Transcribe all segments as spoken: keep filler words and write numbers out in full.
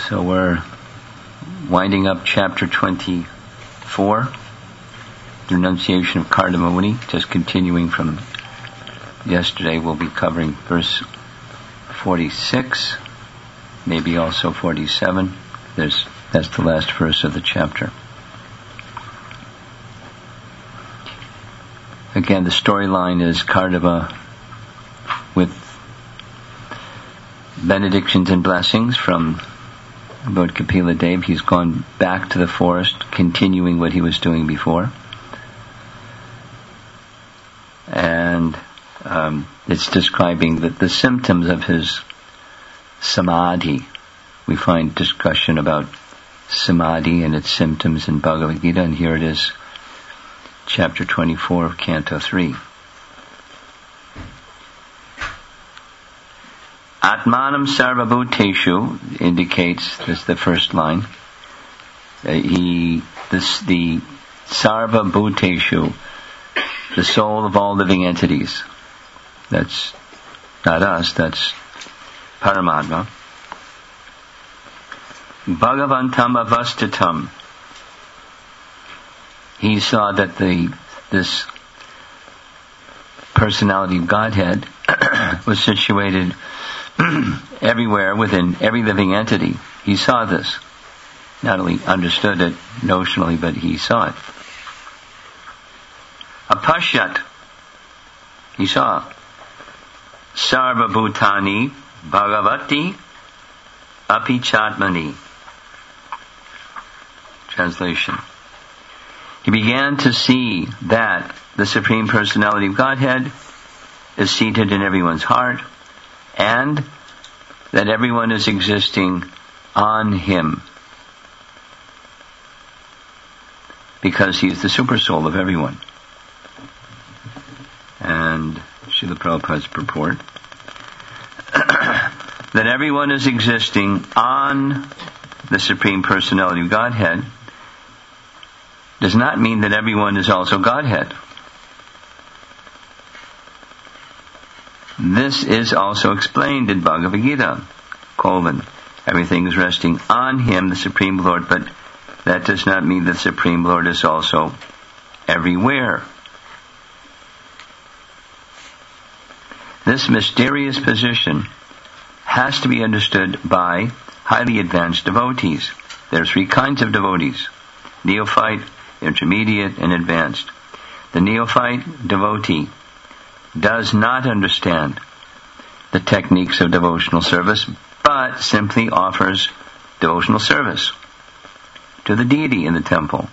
So we're winding up chapter twenty-four, the renunciation of Kardama Muni. Just continuing from yesterday, we'll be covering verse forty-six, maybe also forty-seven. There's, that's the last verse of the chapter. Again, the storyline is Kardama with benedictions and blessings from Lord Kapila Dev. He's gone back to the forest, continuing what he was doing before. And um, it's describing the, the symptoms of his samadhi. We find discussion about samadhi and its symptoms in Bhagavad Gita, and here it is, chapter twenty-four of Canto three. Atmanam sarvabhuteshu indicates, this is the first line, uh, he, this, the sarvabhuteshu, the soul of all living entities. That's not us, that's Paramatma. Bhagavantam avastatam. He saw that the, this personality of Godhead was situated everywhere within every living entity. He saw this. Not only understood it notionally, but he saw it. Apashyat. He saw. Sarva Bhutani Bhagavati Apichatmani. Translation. He began to see that the Supreme Personality of Godhead is seated in everyone's heart, and that everyone is existing on him, because he is the super soul of everyone. And Srila Prabhupada's purport, that everyone is existing on the Supreme Personality of Godhead does not mean that everyone is also Godhead. This is also explained in Bhagavad Gita, colon, everything is resting on him, the Supreme Lord, but that does not mean the Supreme Lord is also everywhere. This mysterious position has to be understood by highly advanced devotees. There are three kinds of devotees: neophyte, intermediate, and advanced. The neophyte devotee does not understand the techniques of devotional service, but simply offers devotional service to the deity in the temple.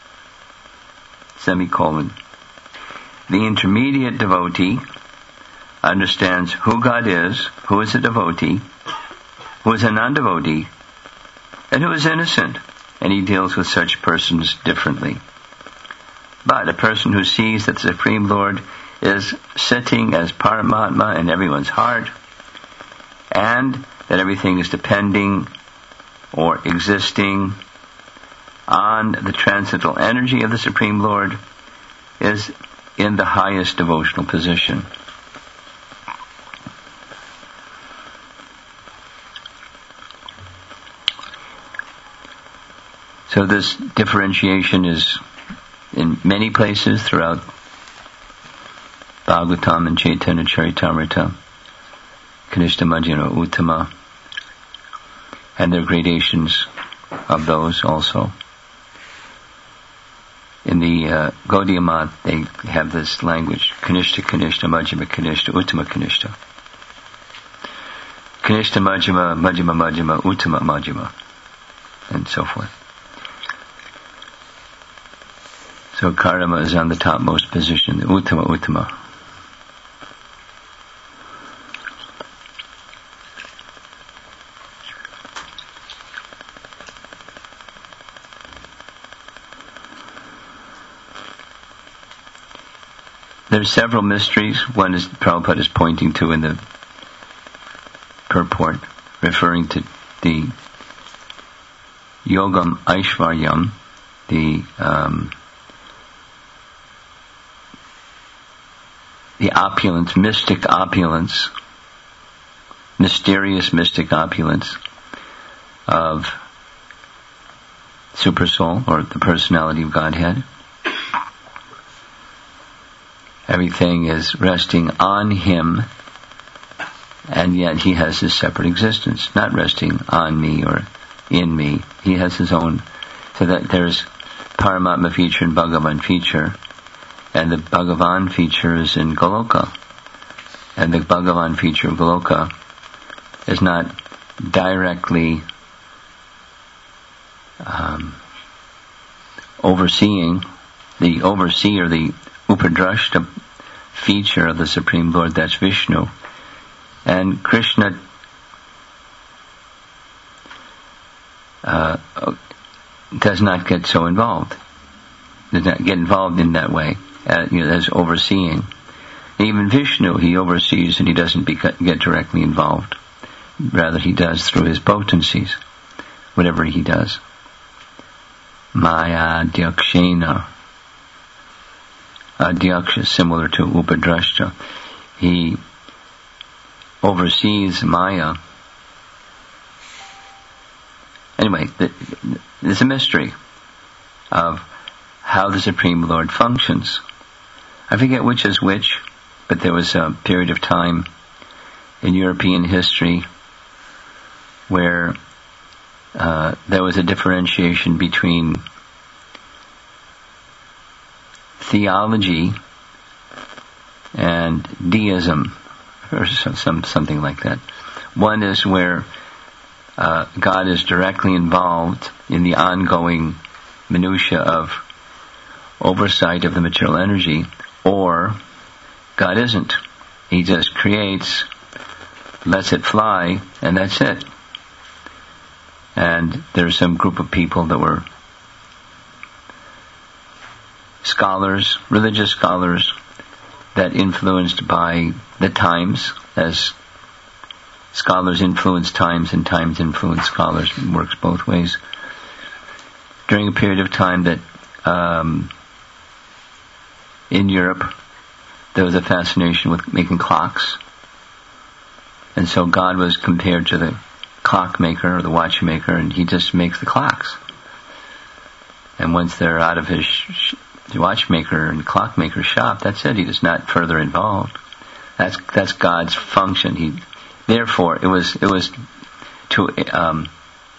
Semicolon. The intermediate devotee understands who God is, who is a devotee, who is a non-devotee, and who is innocent, and he deals with such persons differently. But a person who sees that the Supreme Lord is sitting as Paramatma in everyone's heart, and that everything is depending or existing on the transcendental energy of the Supreme Lord, is in the highest devotional position. So this differentiation is in many places throughout Bhagavatam and Chaitanya Charitamrita, Kanishta, Majjhima, Uttama, and there are gradations of those also. In the uh, Gaudiya Math, they have this language: Kanishta, Kanishta, Majjhima, Kanishta, Uttama, Kanishta. Kanishta, Majjhima, Majjhima, Majjhima, Uttama, Majjhima, and so forth. So Kardama is on the topmost position, the Uttama, Uttama. There are several mysteries. One is Prabhupada is pointing to in the purport, referring to the Yogam Aishvaryam, the um, the opulence, mystic opulence, mysterious mystic opulence of Supersoul, or the personality of Godhead. Everything is resting on him, and yet he has his separate existence, not resting on me or in me. He has his own. So that there's Paramatma feature and Bhagavan feature, and the Bhagavan feature is in Goloka. And the Bhagavan feature of Goloka is not directly um, overseeing, the overseer, the Upadrashta feature of the Supreme Lord, that's Vishnu. And Krishna uh, does not get so involved, does not get involved in that way, uh, you know, as overseeing. Even Vishnu, he oversees and he doesn't be, get directly involved. Rather, he does through his potencies, whatever he does. Maya Dyakshena. Adyaksha is similar to Upadrashta. He oversees Maya. Anyway, there's a mystery of how the Supreme Lord functions. I forget which is which, but there was a period of time in European history where uh, there was a differentiation between theology and deism, or some, some something like that. One is where uh, God is directly involved in the ongoing minutia of oversight of the material energy, or God isn't. He just creates, lets it fly, and that's it. And there's some group of people that were scholars, religious scholars, that influenced by the times, as scholars influence times and times influence scholars. It works both ways. During a period of time that um, in Europe there was a fascination with making clocks, and so God was compared to the clockmaker or the watchmaker, and he just makes the clocks. And once they're out of his sh- watchmaker and clockmaker shop, that's it. He is not further involved. That's that's God's function. He, therefore, it was it was to um,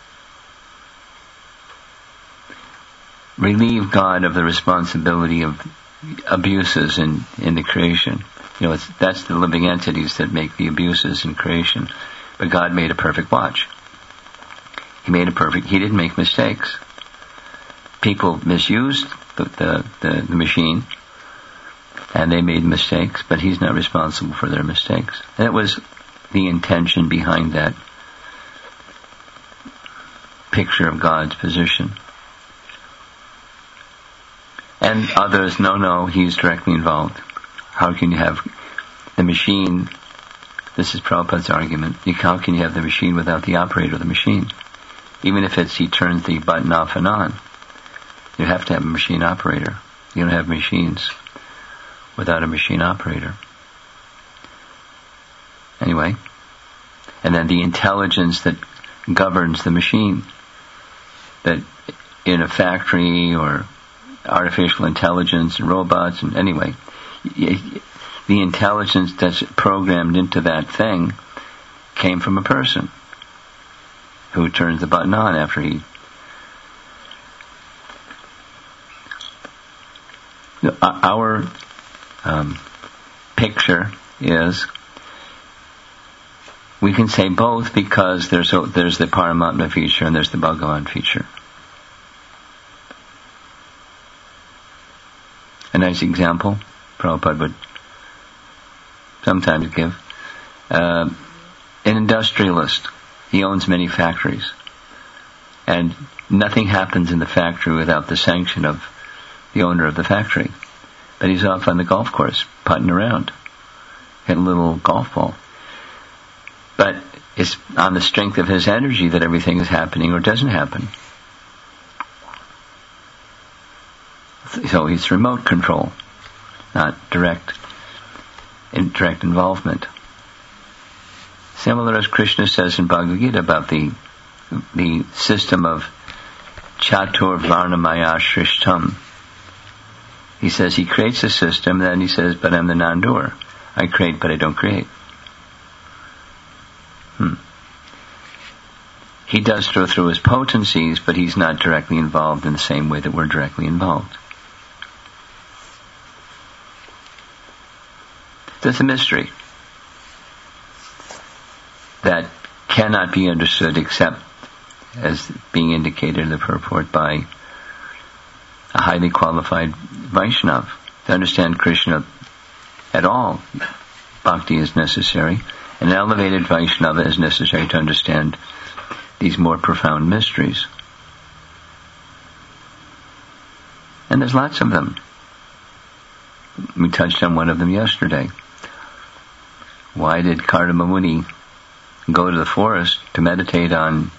relieve God of the responsibility of abuses in, in the creation. You know, it's, that's the living entities that make the abuses in creation. But God made a perfect watch. He made a perfect. He didn't make mistakes. People misused the, the, the, the machine, and they made mistakes, but he's not responsible for their mistakes. And that was the intention behind that picture of God's position. And others, no, no, he's directly involved. How can you have the machine? This is Prabhupada's argument. How can you have the machine without the operator of the machine? Even if it's he turns the button off and on, you have to have a machine operator. You don't have machines without a machine operator. Anyway, and then the intelligence that governs the machine, that in a factory or artificial intelligence and robots, and anyway, the intelligence that's programmed into that thing came from a person who turns the button on after he... Our um, picture is, we can say both because there's a, there's the Paramatma feature and there's the Bhagavan feature. A nice example Prabhupada would sometimes give. Uh, an industrialist, he owns many factories, and nothing happens in the factory without the sanction of the owner of the factory. But he's off on the golf course, putting around, hitting a little golf ball. But it's on the strength of his energy that everything is happening or doesn't happen. So it's remote control, not direct, in direct involvement. Similar as Krishna says in Bhagavad Gita about the the system of Chatur Varnamaya Shrishtam. He says he creates a system, then he says, but I'm the non-doer. I create, but I don't create. Hmm. He does through, through his potencies, but he's not directly involved in the same way that we're directly involved. There's a mystery that cannot be understood except as being indicated in the purport by a highly qualified Vaishnava. To understand Krishna at all, bhakti is necessary. An elevated Vaishnava is necessary to understand these more profound mysteries. And there's lots of them. We touched on one of them yesterday. Why did Kardama Muni go to the forest to meditate on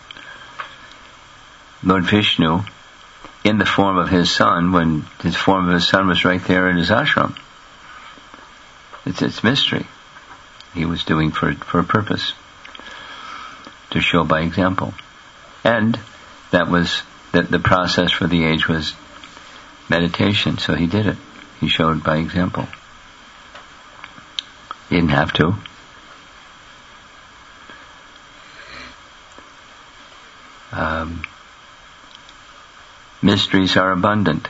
Lord Vishnu in the form of his son when his form of his son was right there in his ashram? It's it's mystery. He was doing for for a purpose, to show by example. And that was that the process for the age was meditation, so he did it. He showed by example. He didn't have to. Um, mysteries are abundant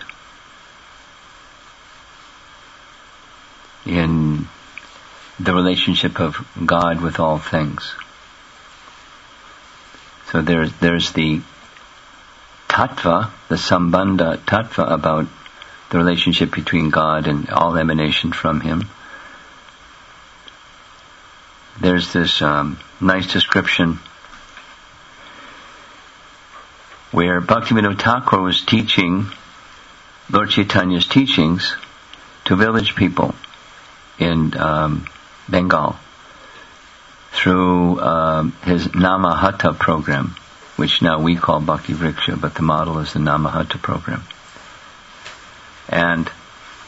in the relationship of God with all things. So there's there's the tattva, the sambandha tattva about the relationship between God and all emanation from Him. There's this um, nice description where Bhaktivinoda Thakur was teaching Lord Chaitanya's teachings to village people in um, Bengal through um, his Namahata program, which now we call Bhakti Vriksha, but the model is the Namahata program. And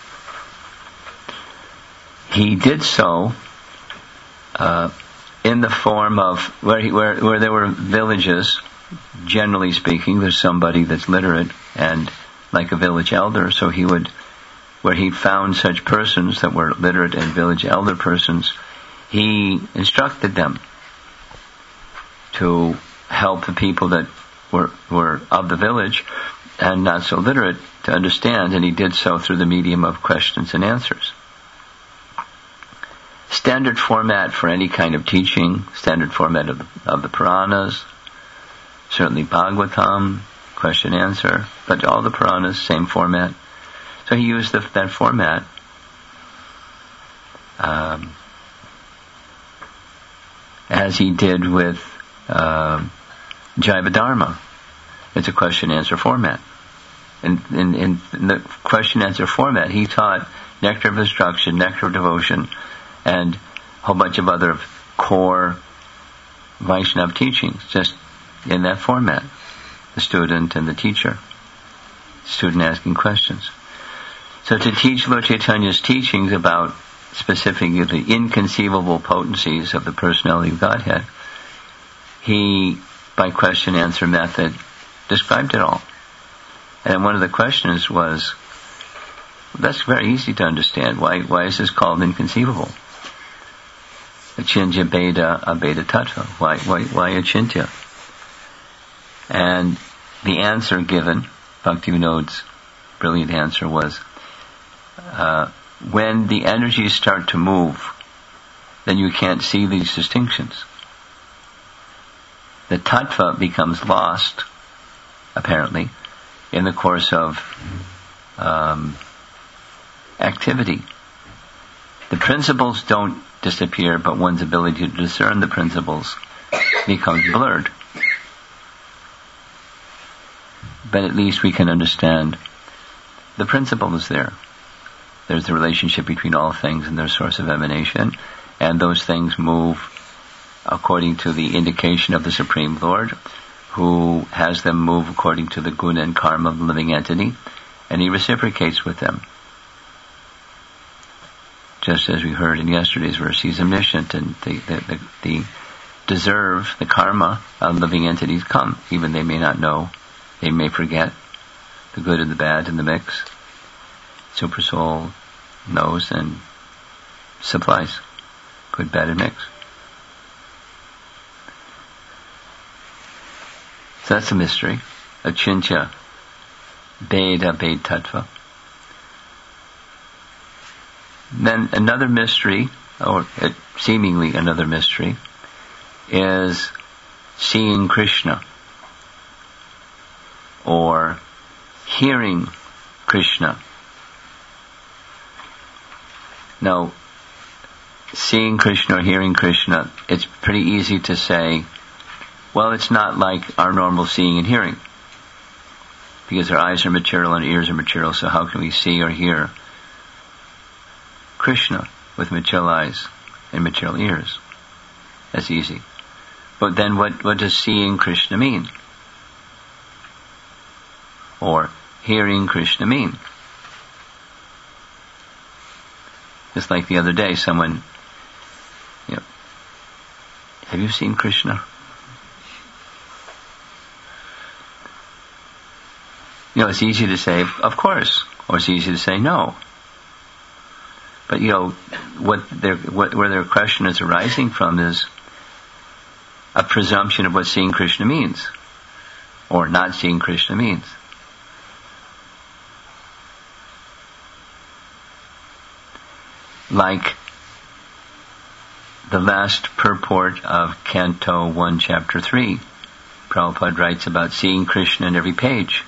he did so uh, in the form of where, he, where where there were villages. Generally speaking, there's somebody that's literate and like a village elder, so he would, where he found such persons that were literate and village elder persons, he instructed them to help the people that were were of the village and not so literate to understand, and he did so through the medium of questions and answers. Standard format for any kind of teaching, standard format of the, of the Puranas, certainly Bhagavatam, question answer, but all the Puranas, same format. So he used the, that format um, as he did with uh, Jaiva Dharma. It's a question answer format. In, in, in the question answer format, he taught nectar of instruction, nectar of devotion, and a whole bunch of other core Vaishnava teachings, just in that format. The student and the teacher. Student asking questions. So to teach Lord Chaitanya's teachings about specifically the inconceivable potencies of the personality of Godhead, he, by question answer method, described it all. And one of the questions was, that's very easy to understand. Why why is this called inconceivable? Achintya Beda Abeda Tattva. Why why why Achintya? And the answer given, Bhaktivinoda's brilliant answer was, uh, when the energies start to move, then you can't see these distinctions. The tattva becomes lost, apparently, in the course of um, activity. The principles don't disappear, but one's ability to discern the principles becomes blurred. But at least we can understand the principle is there. There's the relationship between all things and their source of emanation, and those things move according to the indication of the Supreme Lord, who has them move according to the guna and karma of the living entity, and he reciprocates with them. Just as we heard in yesterday's verse, he's omniscient, and the, the, the, the deserve the karma of living entities come. Even they may not know, they may forget the good and the bad in the mix. Super Soul knows and supplies good, bad, and mix. So that's a mystery. Achintya Bheda Bhed Tattva. Then another mystery, or seemingly another mystery, is seeing Krishna, or hearing Krishna. Now, seeing Krishna or hearing Krishna, it's pretty easy to say, well, it's not like our normal seeing and hearing, because our eyes are material and ears are material, so how can we see or hear Krishna with material eyes and material ears? That's easy. But then what, what does seeing Krishna mean? Or hearing Krishna mean? Just like the other day, someone, you know, have you seen Krishna? You know, it's easy to say, of course, or it's easy to say no. But you know, what their what, where their question is arising from is a presumption of what seeing Krishna means, or not seeing Krishna means. Like the last purport of Canto one, Chapter three, Prabhupada writes about seeing Krishna in every page.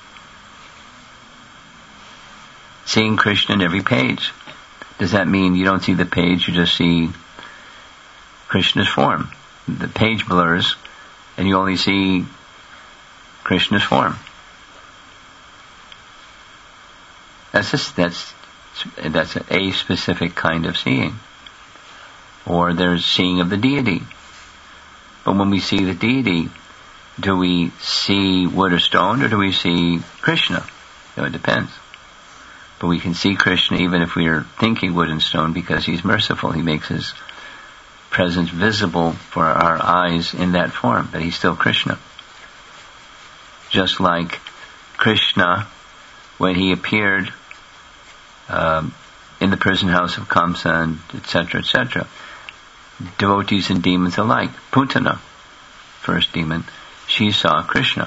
Seeing Krishna in every page. Does that mean you don't see the page, you just see Krishna's form? The page blurs, and you only see Krishna's form. That's just, that's that's a specific kind of seeing. Or there's seeing of the deity. But when we see the deity, do we see wood or stone, or do we see Krishna? You know, it depends. But we can see Krishna even if we are thinking wood and stone, because He's merciful. He makes His presence visible for our eyes in that form, but He's still Krishna. Just like Krishna, when He appeared um, in the prison house of Kamsa, and et cetera, et cetera, devotees and demons alike. Putana, first demon, she saw Krishna,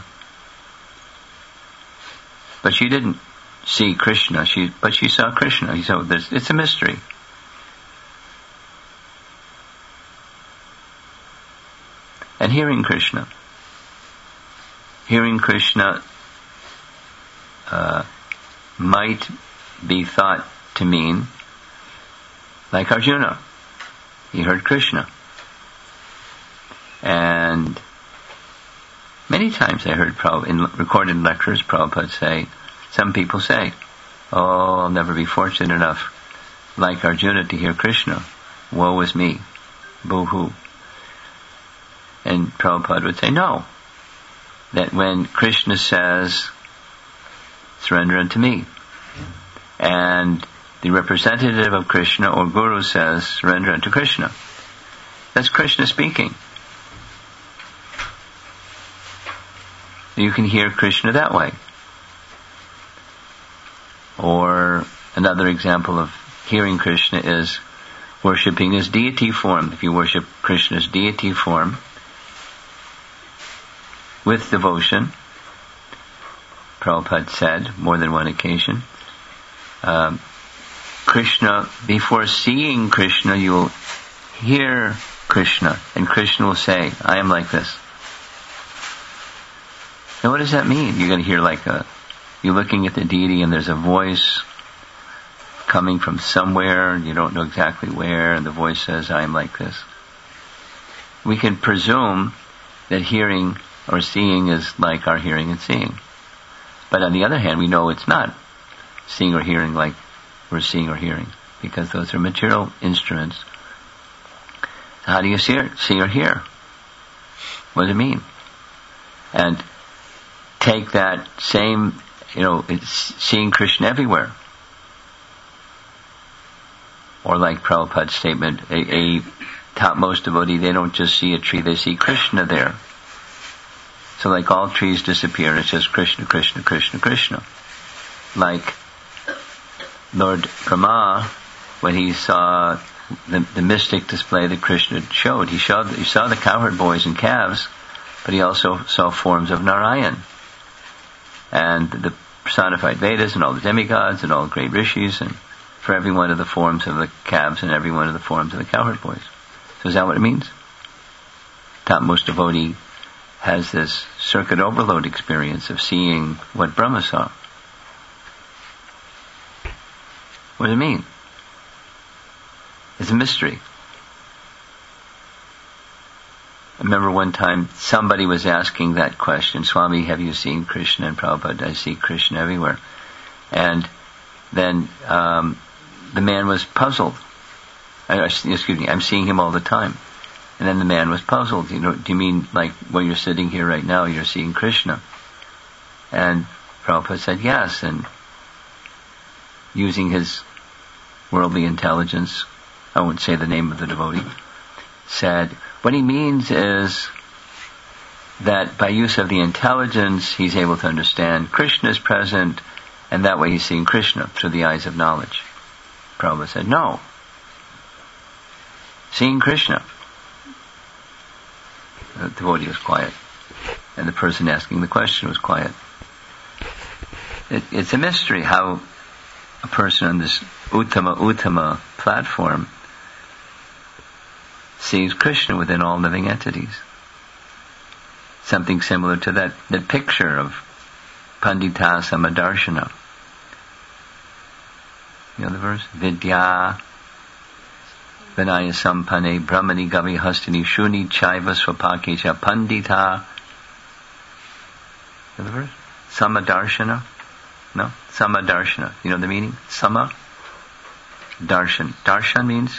but she didn't see Krishna. She, but she saw Krishna. So there's, it's a mystery. And hearing Krishna, hearing Krishna uh, might be thought to mean like Arjuna. He heard Krishna. And many times I heard Prabhupada, in recorded lectures, Prabhupada say, some people say, oh, I'll never be fortunate enough like Arjuna to hear Krishna. Woe is me. Boo-hoo. And Prabhupada would say, no. That when Krishna says, surrender unto me, and the representative of Krishna or Guru says, surrender unto Krishna, that's Krishna speaking. You can hear Krishna that way. Or another example of hearing Krishna is worshipping His deity form. If you worship Krishna's deity form with devotion, Prabhupada said more than one occasion, um, Krishna, before seeing Krishna, you will hear Krishna, and Krishna will say, I am like this. Now what does that mean? You're going to hear like a, you're looking at the deity and there's a voice coming from somewhere and you don't know exactly where, and the voice says, I am like this. We can presume that hearing or seeing is like our hearing and seeing. But on the other hand, we know it's not seeing or hearing like we're seeing or hearing, because those are material instruments. How do you see or, see or hear? What does it mean? And take that same, you know, it's seeing Krishna everywhere. Or like Prabhupada's statement, a, a topmost devotee, they don't just see a tree, they see Krishna there. So like all trees disappear, it's just Krishna, Krishna, Krishna, Krishna. Like Lord Brahma, when he saw the, the mystic display that Krishna showed, he showed he saw the cowherd boys and calves, but he also saw forms of Narayan. And the personified Vedas and all the demigods and all the great rishis, and for every one of the forms of the calves and every one of the forms of the cowherd boys. So is that what it means? Topmost devotee has this circuit overload experience of seeing what Brahma saw. What does it mean? It's a mystery. I remember one time somebody was asking that question, Swami, have you seen Krishna? And Prabhupada, I see Krishna everywhere. And then um, the man was puzzled. I, excuse me, I'm seeing him all the time. And then the man was puzzled. You know, do you mean like when you're sitting here right now, you're seeing Krishna? And Prabhupada said yes, and using his worldly intelligence, I won't say the name of the devotee, said, what he means is that by use of the intelligence, he's able to understand Krishna is present, and that way he's seeing Krishna through the eyes of knowledge. Prabhupada said, no. Seeing Krishna. The devotee was quiet, and the person asking the question was quiet. It, it's a mystery how a person on this Uttama Uttama platform sees Krishna within all living entities. Something similar to that, that picture of Pandita Samadarshana. You know the verse? Vidya Vinaya Sampane Brahmani Gavi Hastini Shuni Chaiva Swapakecha Pandita. You know the verse? Samadarshana? No? Samadarshana. You know the meaning? Sama? Darshan. Darshan means?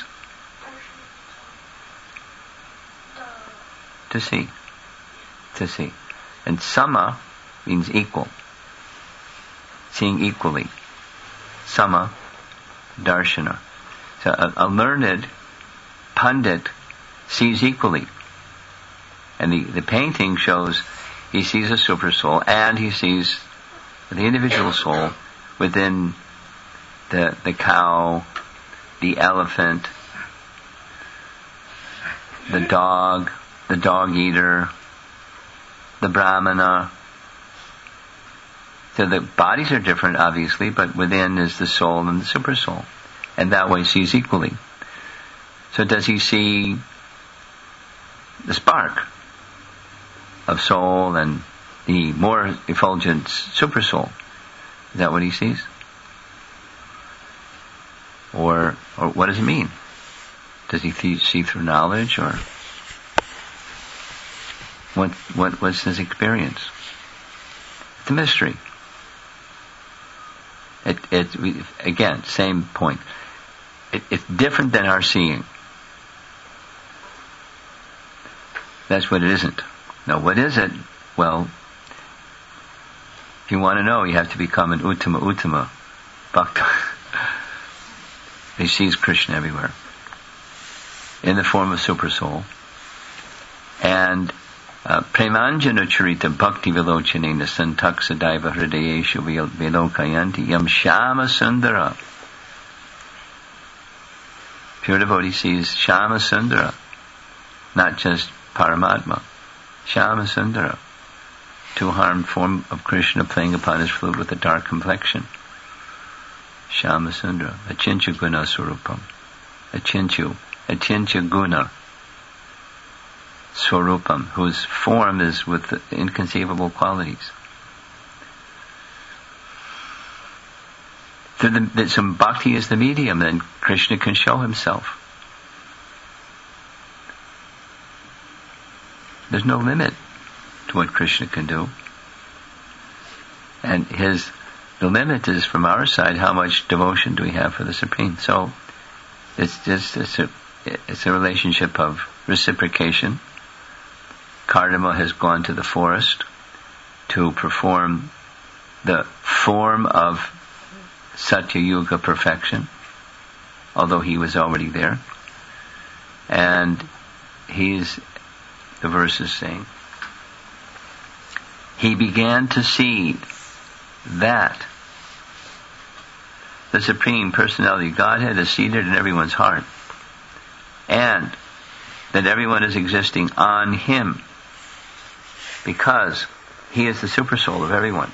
To see. To see. And sama means equal. Seeing equally. Sama, darshana. So a, a learned pandit sees equally. And the, the painting shows he sees a super soul and he sees the individual soul within the the cow, the elephant, the dog, the dog eater, the brahmana. So the bodies are different, obviously, but within is the soul and the super soul. And that way sees equally. So does he see the spark of soul and the more effulgent super soul? Is that what he sees? Or, or what does it mean? Does he th- see through knowledge, or what? What was his experience? It's a mystery. It, it again, same point. It, it's different than our seeing. That's what it isn't. Now, what is it? Well, if you want to know, you have to become an Uttama Uttama Bhakta. He sees Krishna everywhere, in the form of super soul. And uh, Premanjana Charita Bhakti Vilochanena Santaksa Daiva Hridayeshu Vilokayanti Yam Shama Sundara. Pure devotee sees Shama Sundara, not just Paramatma. Shama Sundara, two-armed form of Krishna playing upon his flute with a dark complexion. Shama Sundara, Achintya Guna Swarupam. Achintya, Achintya Guna Swarupam, whose form is with inconceivable qualities. So, the, so bhakti is the medium, then Krishna can show himself. There's no limit to what Krishna can do. And his the limit is from our side, how much devotion do we have for the Supreme. So it's just it's a, it's a relationship of reciprocation. Kardama has gone to the forest to perform the form of Satya Yuga perfection, although he was already there. And he's, the verse is saying, he began to see that the Supreme Personality Godhead is seated in everyone's heart, and that everyone is existing on him, because he is the supersoul of everyone.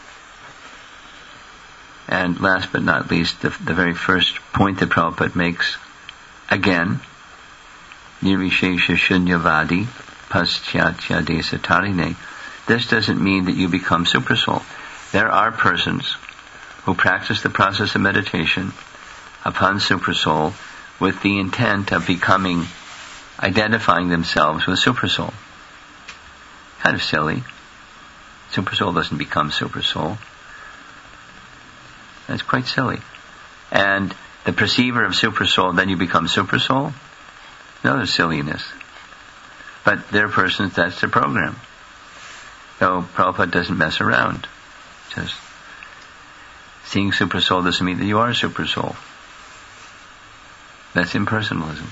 And last but not least, the, the very first point that Prabhupada makes, again, Nirvishesha Shunyavadi Paschatya Desatarine. This doesn't mean that you become supersoul. There are persons who practice the process of meditation upon supersoul with the intent of becoming, identifying themselves with supersoul. Kind of silly. Supersoul doesn't become supersoul. That's quite silly. And the perceiver of supersoul, then you become supersoul? Another silliness. But there are persons, that's their program. So Prabhupada doesn't mess around. Just seeing supersoul doesn't mean that you are supersoul. That's impersonalism.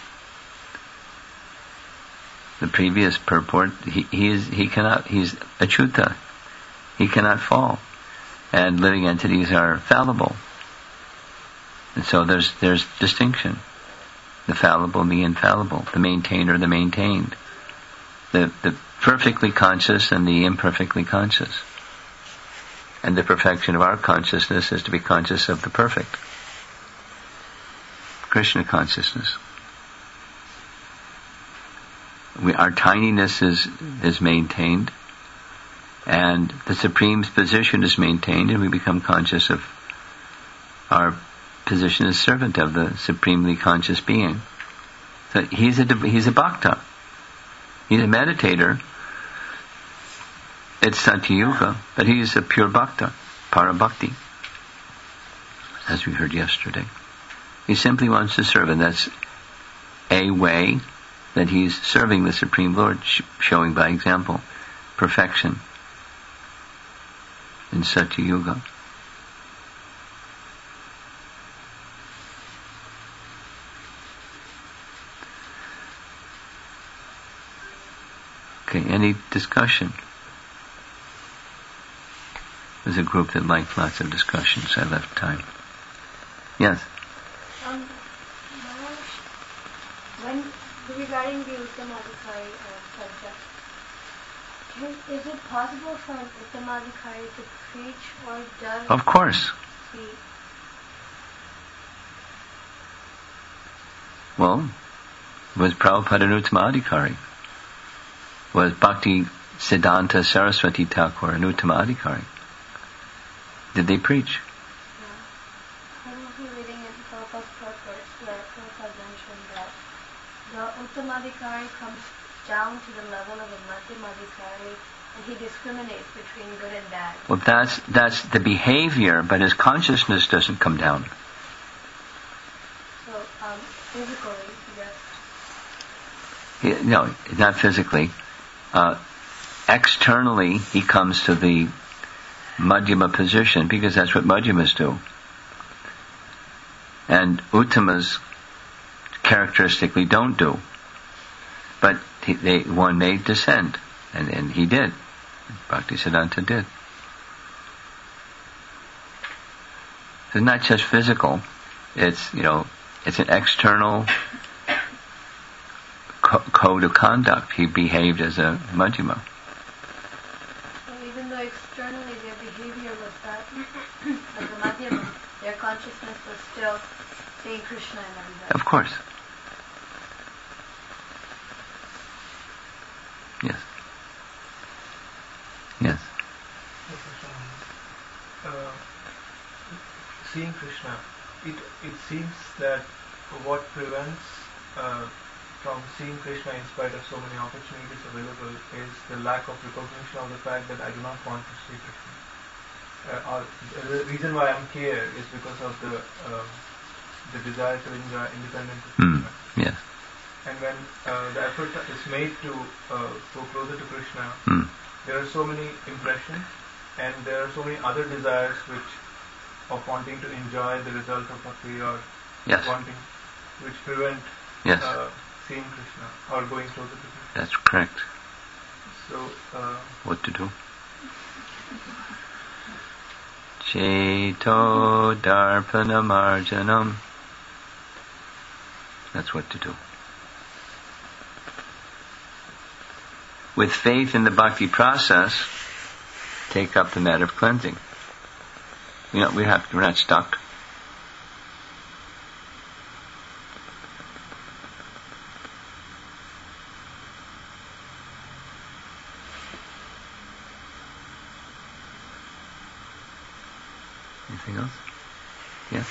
The previous purport, he, he is he cannot he's achyuta. He cannot fall. And living entities are fallible. And so there's there's distinction. The fallible and the infallible, the maintained or the maintained. The the perfectly conscious and the imperfectly conscious. And the perfection of our consciousness is to be conscious of the perfect. Krishna consciousness. We, our tininess is, is maintained, and the Supreme's position is maintained, and we become conscious of our position as servant of the supremely conscious being. So he's a he's a bhakta. He's a meditator. It's Satyayuga, but he's a pure bhakta, parabhakti, as we heard yesterday. He simply wants to serve, and that's a way that he's serving the Supreme Lord, sh- showing by example perfection in Satyayuga. Okay, any discussion? There's a group that liked lots of discussions. I left time. Yes? Um, when regarding the Uttamadhikari uh, subject, can, is it possible for an Uttamadhikari to preach, or does Of course. he? Well, was Prabhupada an Uttamadhikari? Was Bhakti Siddhanta Saraswati Thakur an Uttamadhikari? Did they preach? Yeah. I was reading in Prabhupada's purpose where Prabhupada mentioned that the Uttamadhikari comes down to the level of a Madhyamadhikari, and he discriminates between good and bad. Well, that's that's the behavior, but his consciousness doesn't come down. So, um, physically, yes. He, no, not physically. Uh, externally, he comes to the Madhyama position, because that's what Madhyamas do. And Uttamas characteristically don't do. But he, they, one may descend, and, and he did. Bhaktisiddhanta did. So it's not just physical, it's, you know, it's an external co- code of conduct. He behaved as a Madhyama. Even though externally their behavior was that as a Madhyama, their consciousness was still seeing Krishna in everybody. Of course. Yes. Yes. Uh, seeing Krishna, it it seems that what prevents uh, from seeing Krishna in spite of so many opportunities available is the lack of recognition of the fact that I do not want to see Krishna. Uh, or the reason why I'm here is because of the uh, the desire to enjoy independent of Krishna. Mm, yes. And when uh, the effort is made to uh, go closer to Krishna, Mm. there are so many impressions, and there are so many other desires which of wanting to enjoy the result of bhakti, or Yes. wanting, which prevent Yes. uh, seeing Krishna or going closer to Krishna. That's correct. So, uh, what to do? Cheto darpanamarjanam. That's what to do. With faith in the bhakti process, take up the matter of cleansing. You know, we have, we're not stuck. Anything else? Yes?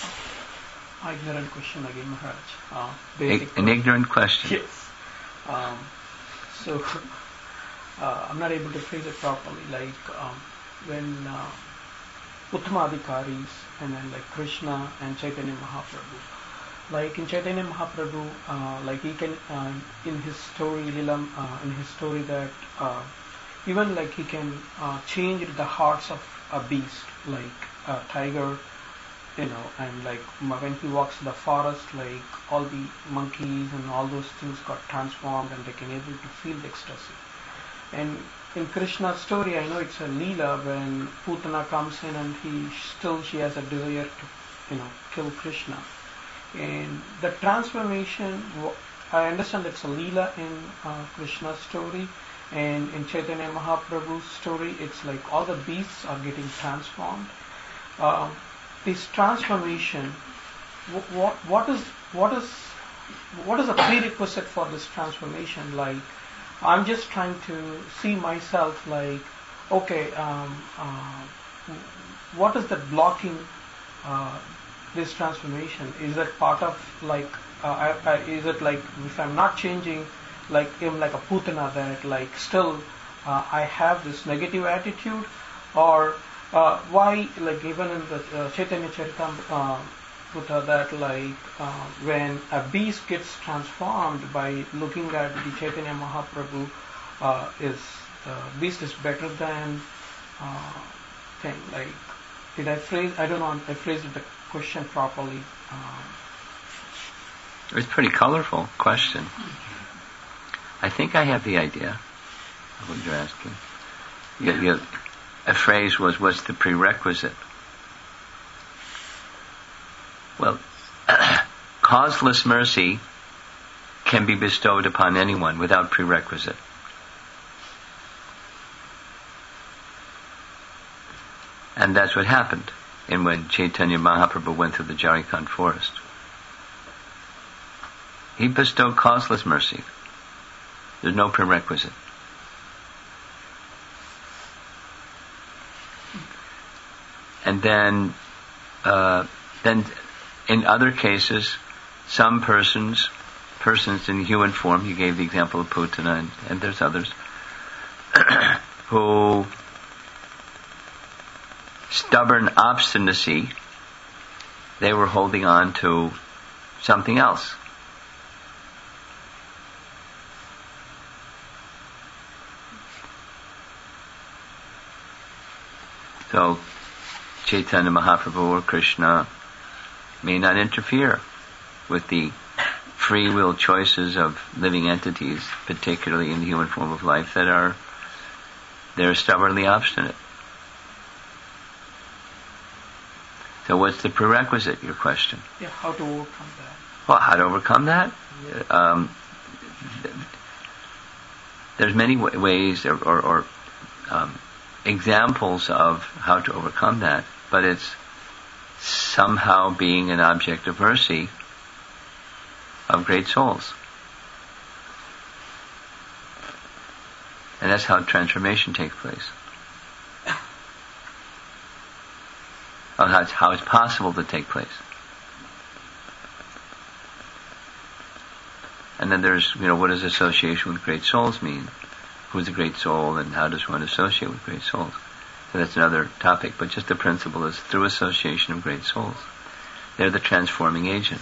Uh, ignorant question again, Maharaj. Uh, I- an ignorant question. Yes. Um, so, uh, I'm not able to phrase it properly. Like, um, when uh, Uttamadhikaris and then like Krishna and Chaitanya Mahaprabhu. Like in Chaitanya Mahaprabhu, uh, like he can, uh, in his story, Lilam, uh, in his story that uh, even like he can uh, change the hearts of a beast, like a tiger, you know, and like when he walks in the forest, like all the monkeys and all those things got transformed and they can able to feel the ecstasy. And in Krishna's story, I know it's a Leela when Putana comes in and he still she has a desire to, you know, kill Krishna. And the transformation, I understand it's a Leela in uh, Krishna's story, and in Chaitanya Mahaprabhu's story, it's like all the beasts are getting transformed. Uh, this transformation, what what is what is what is a prerequisite for this transformation? Like, I'm just trying to see myself like, okay, um, uh, what is that blocking uh, this transformation? Is that part of like, uh, I, I, is it like if I'm not changing, like I'm like a Putana that like still uh, I have this negative attitude, or uh, why like even in the uh, Chaitanya Charitamrita uh, that like uh, when a beast gets transformed by looking at the Chaitanya Mahaprabhu, uh, is uh, beast is better than uh, thing. Like, did I phrase? I don't know. I phrased the question properly. Um, It's a pretty colorful question. I think I have the idea of what you're asking. You, you, a phrase was, what's the prerequisite? Well, causeless mercy can be bestowed upon anyone without prerequisite. And that's what happened in when Chaitanya Mahaprabhu went through the Jharkhand forest. He bestowed causeless mercy. There's no prerequisite. And then, uh, then in other cases, some persons, persons in human form, you gave the example of Putana, and, and there's others, who stubborn obstinacy, they were holding on to something else. So, Chaitanya Mahaprabhu or Krishna may not interfere with the free will choices of living entities, particularly in the human form of life, that are they're stubbornly obstinate. So what's the prerequisite, your question? yeah, how to overcome that? Well, how to overcome that? Um, there's many w- ways or, or, or um, examples of how to overcome that, but it's somehow being an object of mercy of great souls. And that's how transformation takes place. How it's, how it's possible to take place. And then there's, you know, what does association with great souls mean? Who's a great soul, and how does one associate with great souls? So that's another topic, but just the principle is through association of great souls. They're the transforming agent.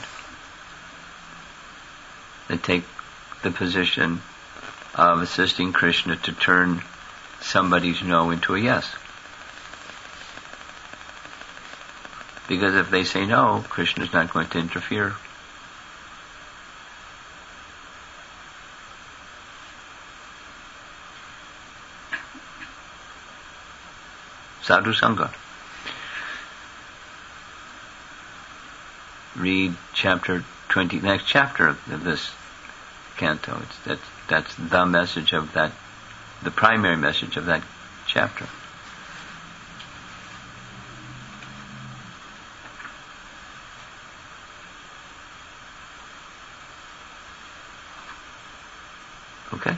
They take the position of assisting Krishna to turn somebody's no into a yes. Because if they say no, Krishna's not going to interfere. Sadhu Sangha. Read chapter twenty, next chapter of this canto. It's, that's, that's the message of that, the primary message of that chapter. Okay?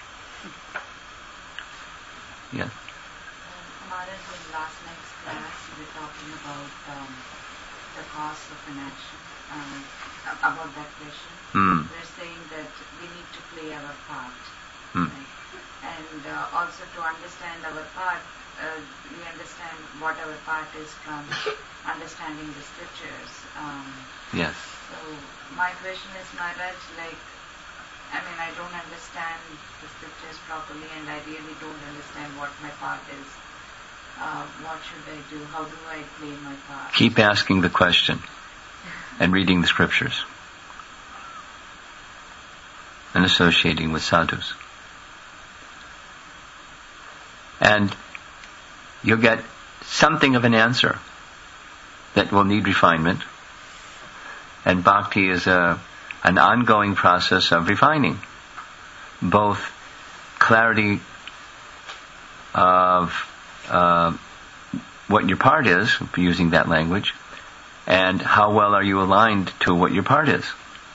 Yes. Maharaj, in last night's class, we were talking about um, the cause of an action, um, about that question. Mm. We're saying that we need to play our part. Mm. Right? And uh, also to understand our part, uh, we understand what our part is from understanding the scriptures. Um, Yes. so my question is, Maharaj, like, I mean, I don't understand the scriptures properly, and I really don't understand what my part is. Uh, what should I do? How do I play my part? Keep asking the question and reading the scriptures and associating with sadhus. And you'll get something of an answer that will need refinement. And bhakti is a an ongoing process of refining both clarity of uh, what your part is, using that language, and how well are you aligned to what your part is.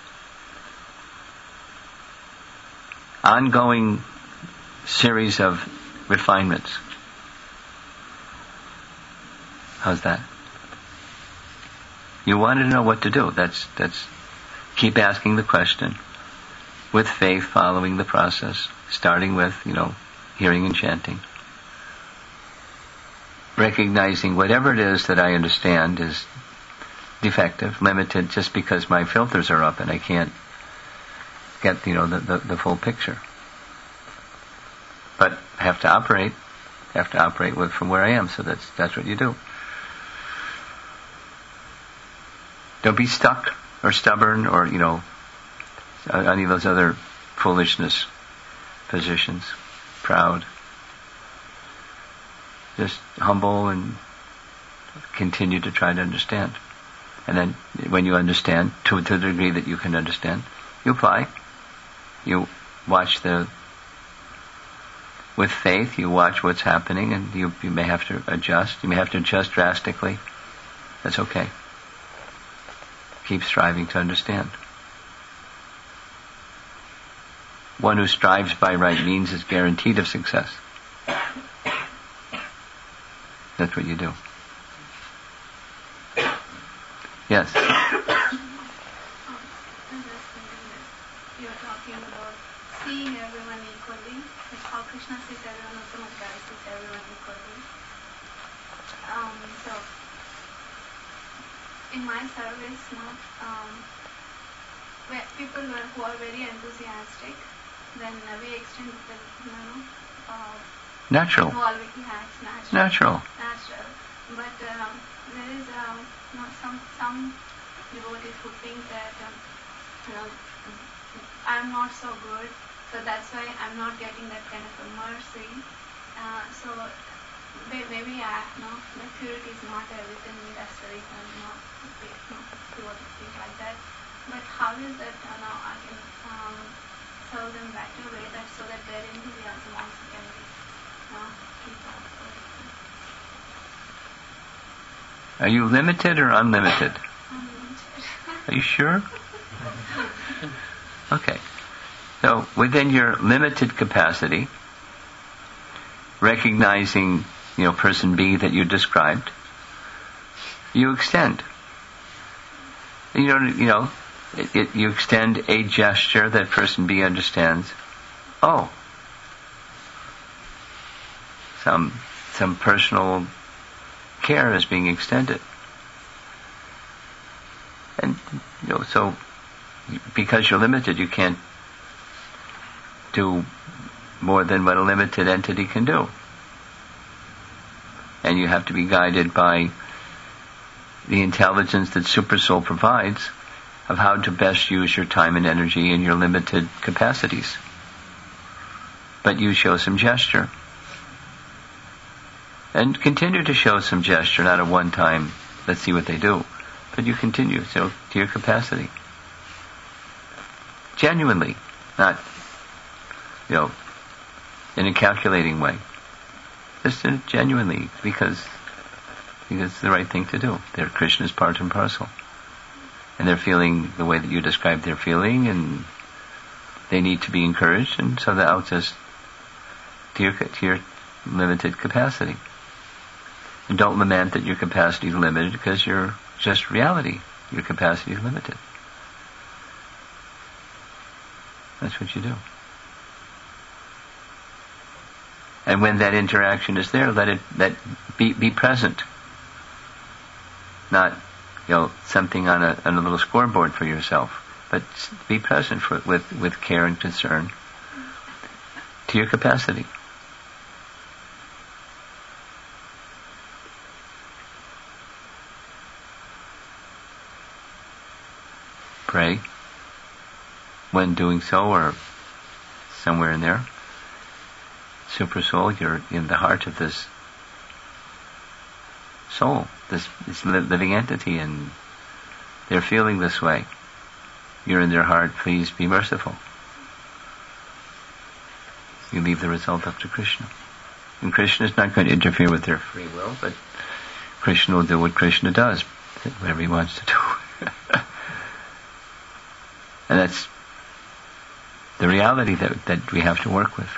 Ongoing series of refinements. How's that? You want to know what to do. That's that's keep asking the question with faith, following the process, starting with, you know, hearing and chanting. Recognizing whatever it is that I understand is defective, limited, just because my filters are up and I can't get, you know, the, the, the full picture. But I have to operate, have to operate with from where I am, so that's that's what you do. Don't be stuck or stubborn or, you know, any of those other foolishness positions, proud. Just humble and continue to try to understand. And then when you understand, to, to the degree that you can understand, you apply. You watch the, with faith, you watch what's happening, and you, you may have to adjust. You may have to adjust drastically. That's okay. Keep striving to understand. One who strives by right means is guaranteed of success. That's what you do. Yes. You're talking about seeing everyone equally, like how Krishna sees everyone, Uttamadhikari sees everyone equally. Um, so, in my service, no, um, where people were, who are very enthusiastic, then uh, we extend the, you know, uh, Natural. involving hands, natural. Natural. Natural. But um, there is um, you know, some some devotees who think that um, you know, I'm not so good, so that's why I'm not getting that kind of a mercy. Uh, so maybe I no, the purity is not everything. That's the reason I'm not you know, devotees think like that. But how is that uh, now I can um, serve them better way that so that their enthusiasm also can be you know, keep up. Are you limited or unlimited? Unlimited. Are you sure? Okay. So within your limited capacity, recognizing, you know, person B that you described, you extend. You know, you know, it, it, you extend a gesture that person B understands. Oh, some some personal care is being extended, and you know, so because you're limited, you can't do more than what a limited entity can do, and you have to be guided by the intelligence that Super Soul provides of how to best use your time and energy in your limited capacities. But you show some gesture. And continue to show some gesture, not a one-time, let's see what they do. But you continue, so to your capacity. Genuinely, not, you know, in a calculating way. Just genuinely, because, because it's the right thing to do. They're Krishna's part and parcel. And they're feeling the way that you described they're feeling, and they need to be encouraged, and so that I'll just, to your, to your limited capacity. And don't lament that your capacity is limited, because you're just reality. Your capacity is limited. That's what you do. And when that interaction is there, let it let be be present. Not, you know, something on a on a little scoreboard for yourself, but be present for, with with care and concern to your capacity. Pray when doing so, or somewhere in there. Super soul, you're in the heart of this soul, this, this living entity, and they're feeling this way. You're in their heart, please be merciful. You leave the result up to Krishna. And Krishna is not going to interfere with their free will, but Krishna will do what Krishna does, whatever he wants to do. And that's the reality that, that we have to work with.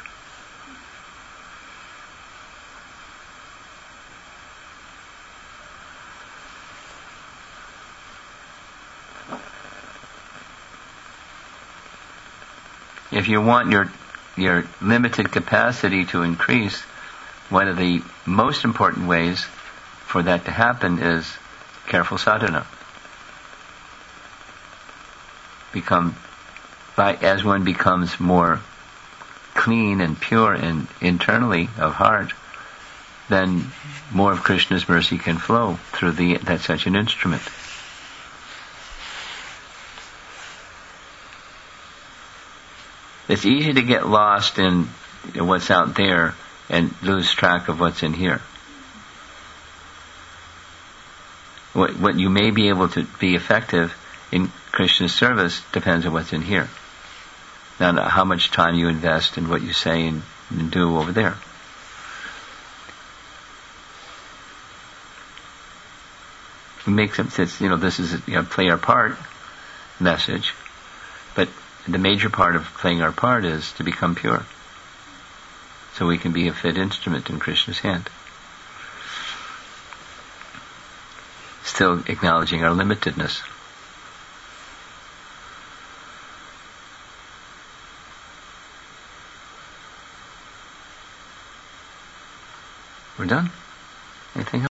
If you want your your limited capacity to increase, one of the most important ways for that to happen is careful sadhana. Become, by as one becomes more clean and pure and internally of heart, then more of Krishna's mercy can flow through the that such an instrument. It's easy to get lost in what's out there and lose track of what's in here. What, what you may be able to be effective in Krishna's service depends on what's in here. Not how much time you invest in what you say and, and do over there. It makes it, you know, this is a, you know, play our part message, but the major part of playing our part is to become pure, so we can be a fit instrument in Krishna's hand. Still acknowledging our limitedness. We're done? Anything else?